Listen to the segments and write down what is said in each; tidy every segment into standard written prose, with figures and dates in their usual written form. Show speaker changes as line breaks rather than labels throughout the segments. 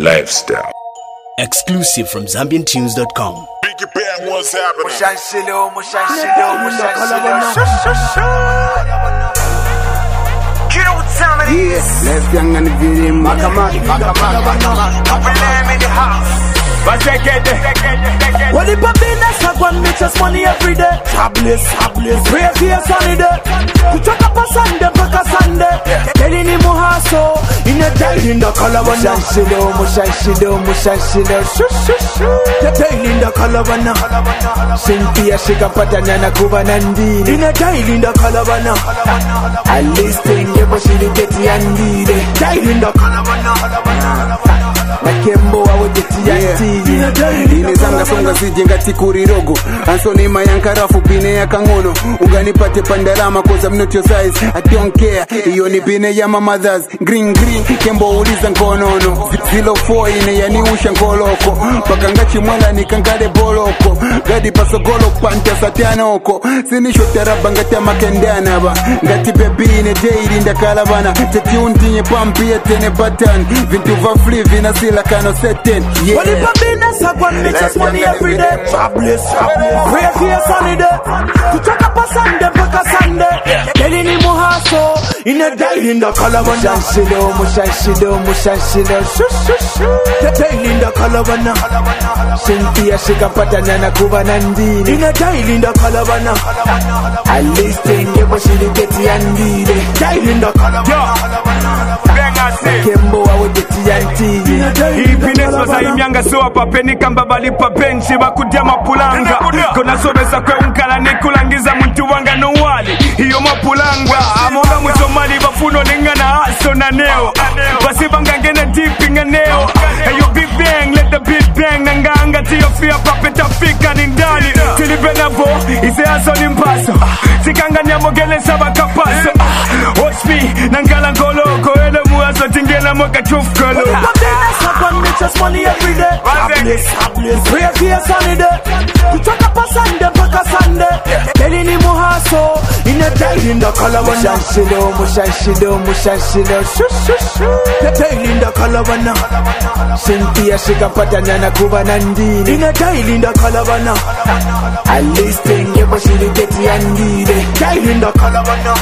lifestyle.
Exclusive from ZambianTunes.com.
Biggie Bang, what's happening?
Yes, left young and video, Makamaki.
Well, the Babina Sagwan makes us money every day. Habless, pray for your sunny day. Kuchaka pa Sunday, Paka Sunday. Telling him Muhaso, in a day in the Calavana. Mushanshido, the day in the Calavana. Cynthia Shika Patana Kubanandi. In a day in the Calavana. At least in your Bashidi Getty and the day in the Calavana. Nakembo
inezanga songa sijenga tikuri rogo Ansoni mayankarafu bine ya kangono Unganipate pandarama cause I'm not your size I don't care, iyo ni bine ya mamadas Green, kembo uliza nkonono 04 ine ya niusha nkoloko Pakangachi mwala ni kankade boloko Gadi pasogolo panta satianoko Sinisho taraba ngati ya makendana ba Ngati bebi ine jairi nda kalavana Teti untinye pampi ya tene batan Vintu vafli vina sila kano seten
Well, if a business Sagwan makes us money every day. Habless, pray for your sunny day. Kuchaka pa Sunday, Paka Sunday. Telling him Muhaso, in a day in the Calavana. Mushanshido, the day in the Calavana. Cynthia Shika Patana Kubanandi. In a day in the Calavana. At least in your Bashidi Getty and the day in the Calavana. Kembo I would get
Ipines wasa imyanga so apapeni kamba balipa benchi bakudia mapulanga Kona sobesa kwe unkala nekulangiza mtu wanga no wali Hiyo mapulanga Amonga mwisomali bafuno nenga na aso na neo Basi banga ngene deep inga neo Hey yo big bang, let the beat bang Nanganga tiyo fia papeta fika nindani Tilibena bo, ise aso nimpaso Sikanga nyamogele saba kapaso Watch me, nangala ngoloko Ele muaso tingena moka chufkolo
Sagwan makes us money every day. Habless, pray for your sunny day. Kuchaka pa Sunday, Paka Sunday. Telling him Muhaso, in a day in the Calavana. Mushanshido, the day in the Calavana. Cynthia Shika Patana Kubanandi. In a day in the Calavana. At least in your Bashidi Getty and the day in the Calavana.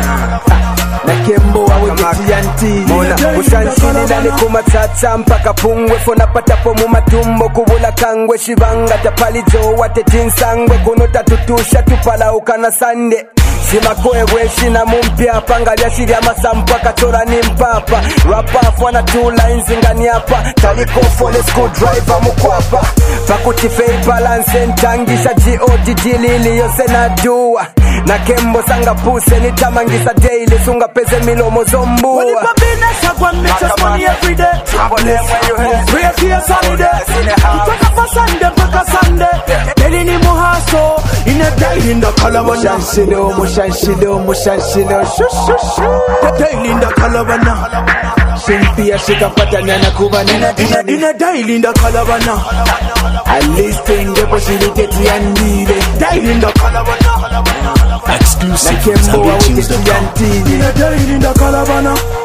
Nakembo
Mona Ushanshini nani kumatata mpaka pungwe Fona patapo mumatumbo kubula kangwe Shivanga tapalizo wate tinsangwe Kuno tatutusha tupala ukana sande Shimakoe shina mumpia Pangalia shiri amasampa katora ni mpapa Rapa fwana 2 lines ingani hapa Taliko fole screwdriver mukwapa Fakuti fei balance ntangisha G.O.D. lili yose na dua Na kembo sanga puse nitamangisa daily Sunga peze milomo zombua
Well, if a business Sagwan makes us money every day. Habless, pray for your sunny day. Kuchaka pa Sunday, Paka Sunday. Telling him Muhaso, in a day in the Calavana. Mushanshido, the day in the Calavana. Cynthia Shika Patana Kubana. In a day in the Calavana. At least in the possibility and the day in the Calavana.
Exclusive from ZambianTunes.com.
In a day in the Calavana.